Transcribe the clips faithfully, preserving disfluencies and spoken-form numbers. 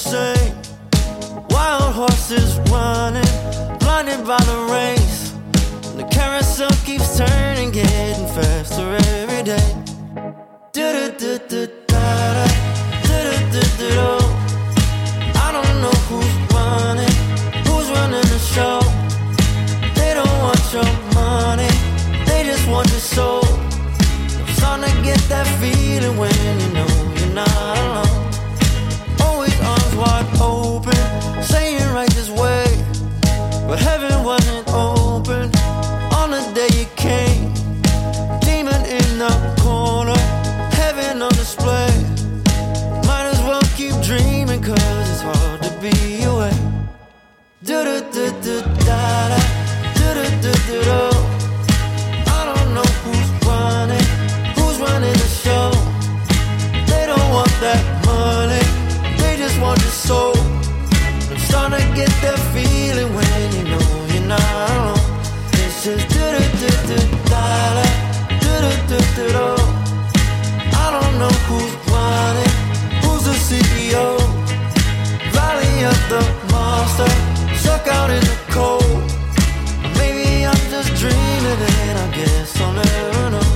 same. Wild horses running, blinded by the race. The carousel keeps turning, getting faster every day. Do-do-do-do-da-da, do-do-do-do-do. I don't know who's running, who's running the show. They don't want your money, they just want your soul. I'm starting to get that feeling when you know you're not alone. Always arms wide open, saying right this way. But heaven wasn't open on the day you came. Demon in the corner, heaven on display. Might as well keep dreaming, cause it's hard to be away. Do-do-do-do-da-da, do-do-do-do-do. I don't know who's running, who's running the show. They don't want that money, they just want your soul. I'm starting to get that feeling when you know you're not alone. It's just do-do-do-do-da-da, do-do-do-do-do. I don't know who's running, who's the C E O. Valley of the monster, stuck out in the cold. Maybe I'm just dreaming and I guess I'll never know.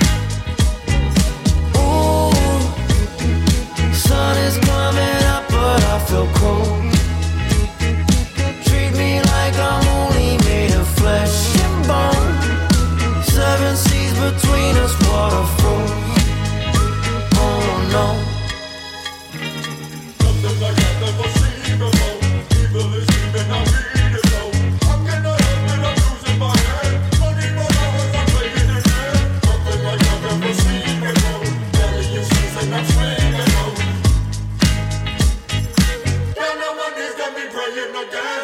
Ooh, sun is coming up but I feel cold. Treat me like I'm only made of flesh and bone. Seven seas between us, water froze. Oh no. Something like I've never seen before. Evil is even I need it though. How can I help it? I'm losing my head. twenty-four hours I'm playing it dead. Something like I've never seen before. Million seas and I'm swinging low. Down on my knees, got me praying again.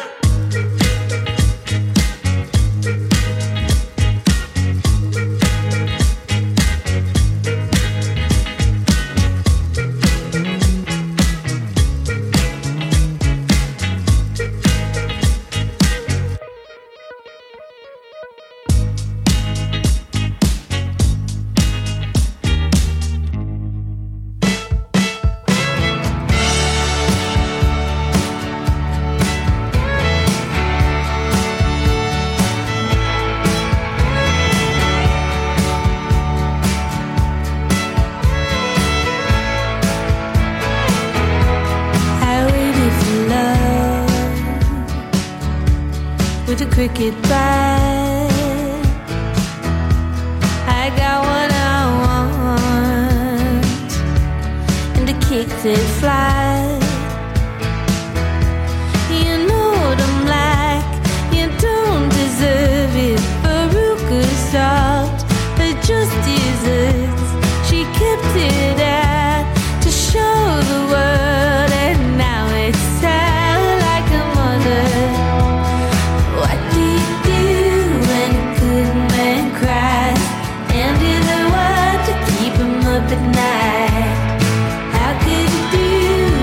With a cricket bat, I got what I want, and a kick that flies. You know what I'm like, you don't deserve it. Veruca stopped her just desserts. She kept it out to show the world, and now it's sad like a mother. What do you do when a good man cries? And is there what to keep him up at night? How could you do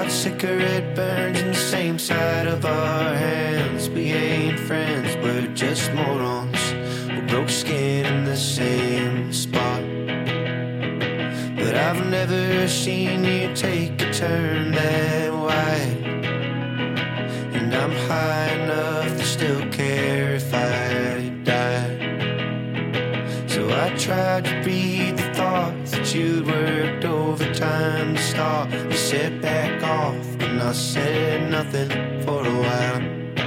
Hot cigarette burns in the same side of our hands. We ain't friends, we're just morons. We broke skin in the same spot. But I've never seen you take a turn that wide. And I'm high enough to still care if I die. So I tried to read the thoughts that you'd worked overtime to stop. You said back off, and I said nothing for a while.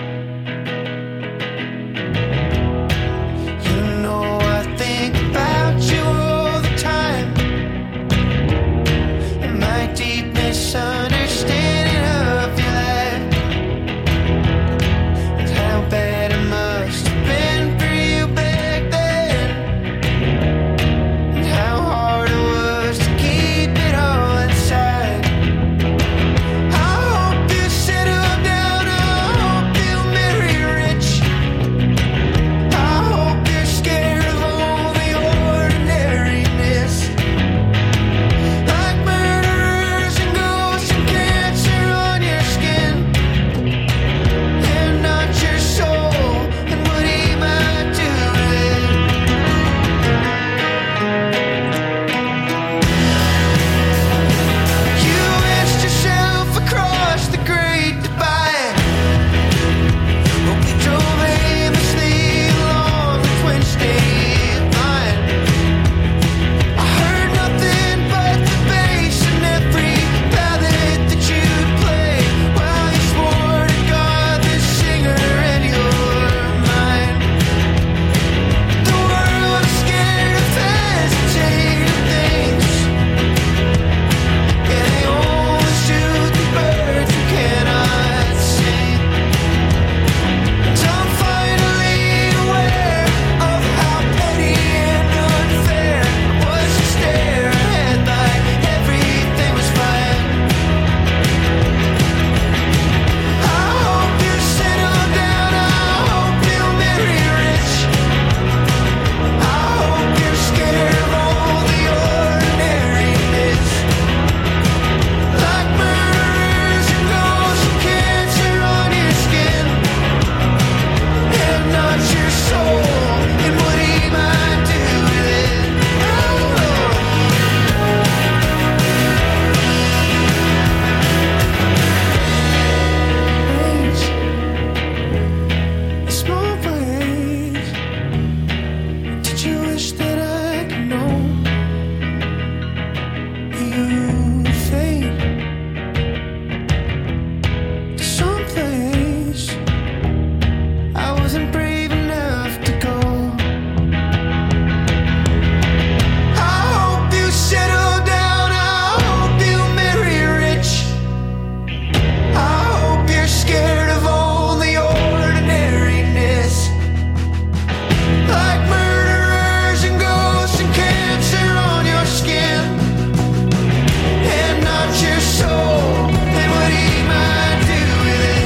You know I think about you all the time, and my deep misunderstanding of your life, and how bad it must have been for you back then, and how hard it was to keep it all inside. I hope you settle down, I hope you marry rich. I hope you're scared of all the ordinariness, like murderers and ghosts and cancer on your skin, and not your soul, and what he might do with it. You wished yourself across the great divide. Hope you drove aimlessly along the twin state line. I heard nothing but the bass in every ballad that you'd play, while you swore to God this singer in your mind. The world is scared of hesitating things. Yeah, they only shoot the birds who cannot sing. And I'm finally aware of how petty and unfair it was to stare ahead like everything was fine. I hope you settle down, I hope you marry rich. I hope you're scared of all the ordinariness, like murderers and ghosts and cancer on your skin, and not your soul, and what he might do with it. Ways, small ways. Did you wish that I could know you fade to someplace I wasn't brave enough to go? I hope you settle down, I hope you marry rich. I hope you're scared of all the ordinariness, like murderers and ghosts and cancer on your skin, and not your soul, and what he might do with it.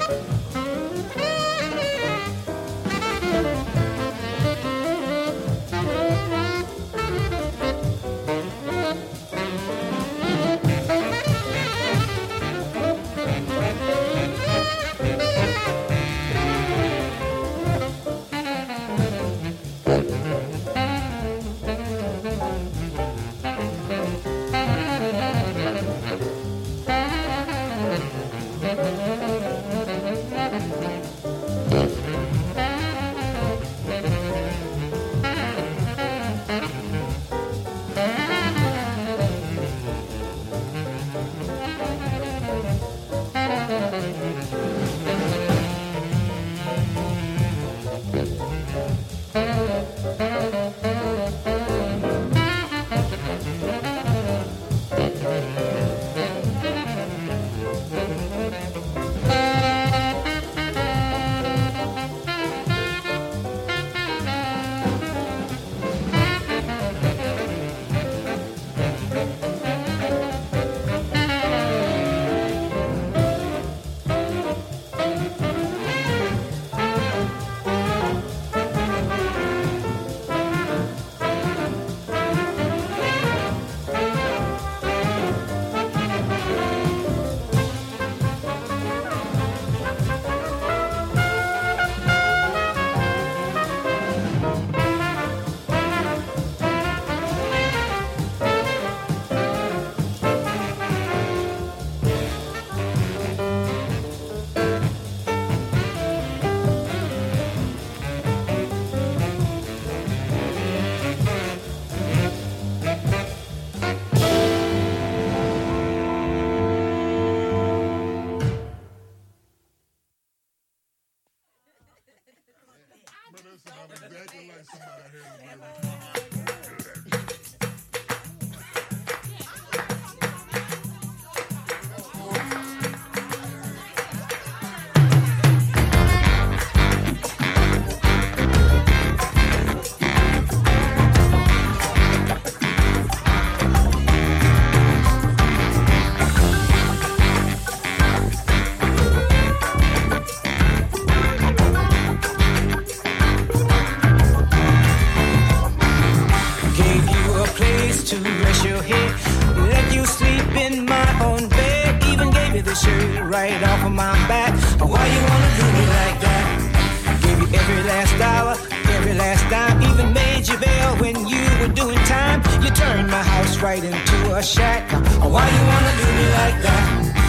Right off of my back. Why you wanna do me like that? Gave you every last dollar, every last dime. Even made you bail when you were doing time. You turned my house right into a shack. Why you wanna do me like that?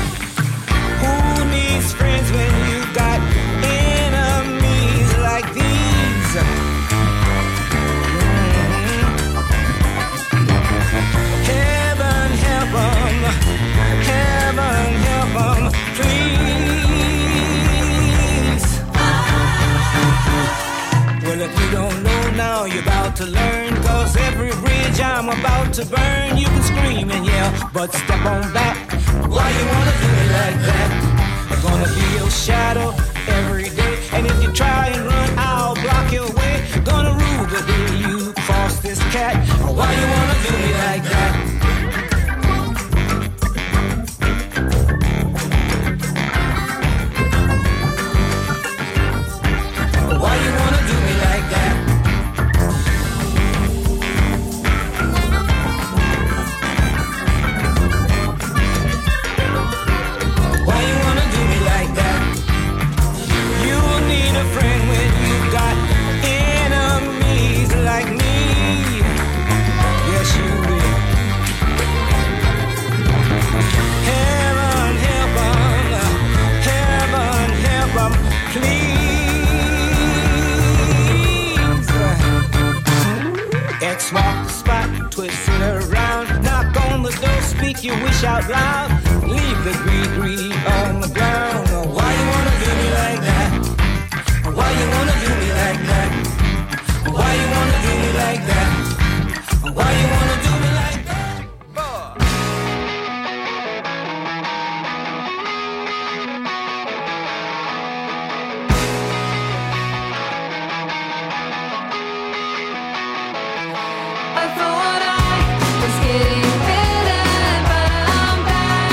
Who needs friends when you got enemies like these? Mm-hmm. Heaven help 'em, heaven help 'em, please. Well, if you don't know now, you're about to learn. Cause every bridge I'm about to burn, you can scream and yell, but step on back. Why you wanna do me like that? I'm gonna be your shadow every day. And if you try and run, I'll block your way. Gonna rule the day you cross this cat. Why you wanna do me like that? Why you wanna do me like that? Why you wanna do me like that? You'll need a friend when you got enemies like me. Yes, you will. Heaven help 'em, heaven help 'em, please. X mark the spot, twist it around, knock on the door, speak your wish out loud, leave the gree-gree on the ground. Why you wanna do me like that? Why you wanna do me like that? Why you wanna do me like that? Why you wanna do me like that? Boy. I thought I was getting better, but I'm back.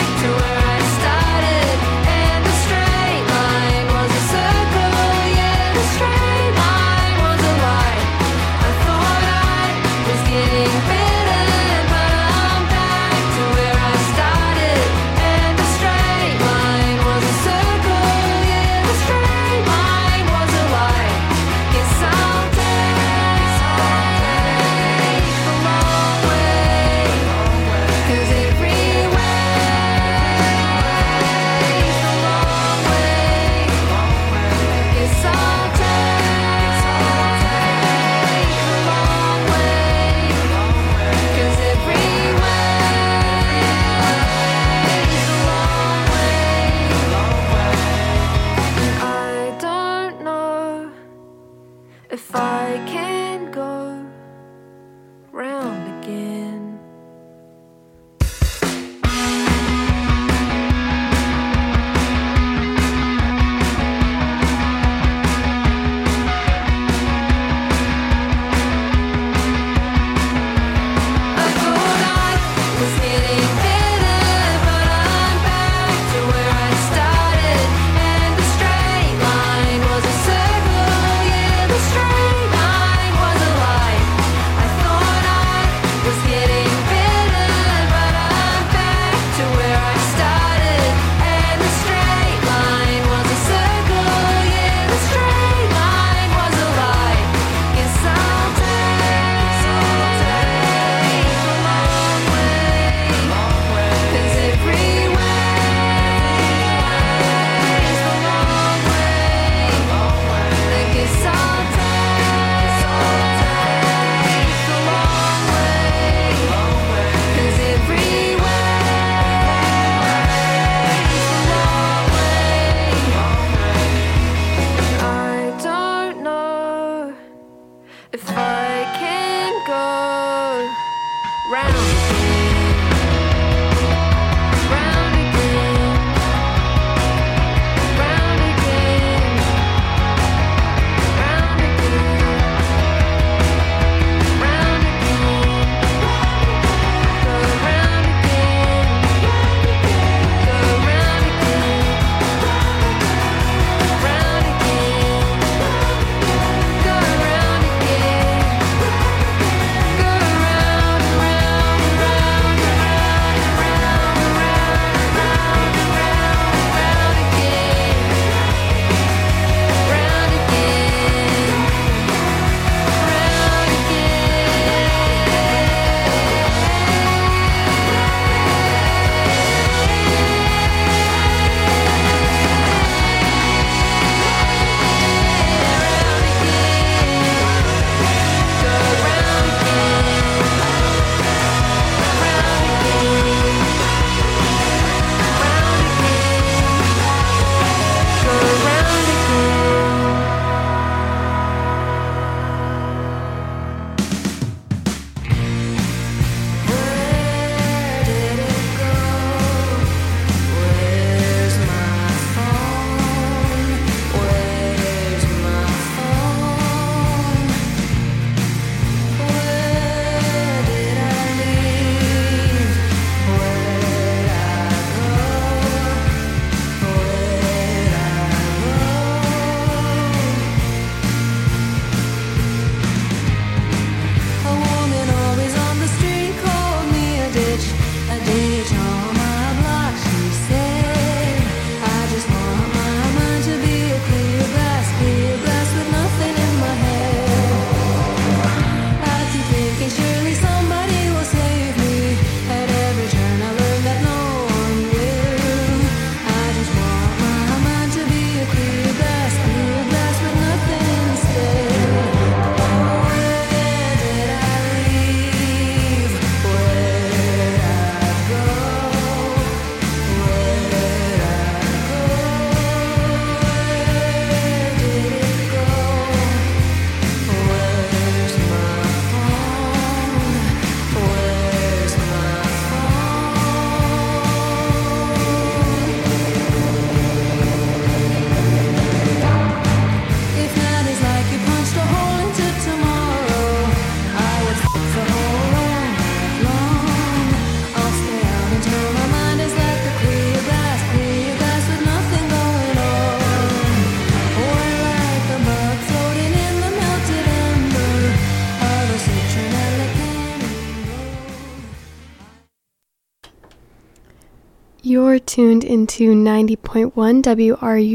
You're tuned into ninety point one W R